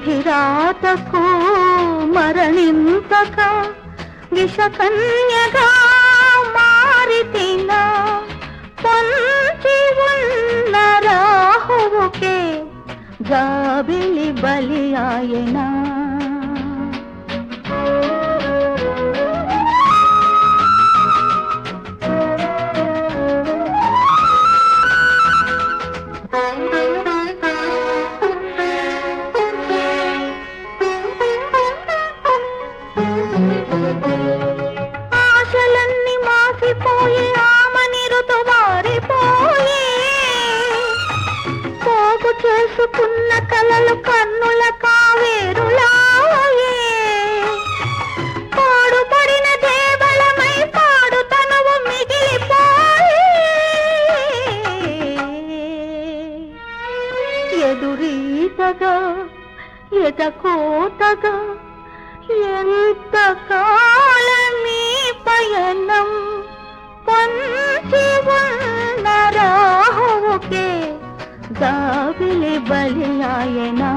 విధిరాతకు మరణింపక విషకన్యగా మారితినా పొంచి ఉన్న రాహువుకే జాబిలి బలి ఆయనా. ఆశలన్నీ మాసిపోయి ఆమని ఋతువారిపోయి పోగు చేసుకున్న కలలు కన్నుల కావేరులాయే. పాడుపడిన దేవళమై పాడు తనువు మిగిలిపోయి ఎదురీతగా ఎదకోతగా ఎంత కాలమీ పయనం పొంచి ఉన్న రాహువుకే జాబిలి బలి ఆయనా.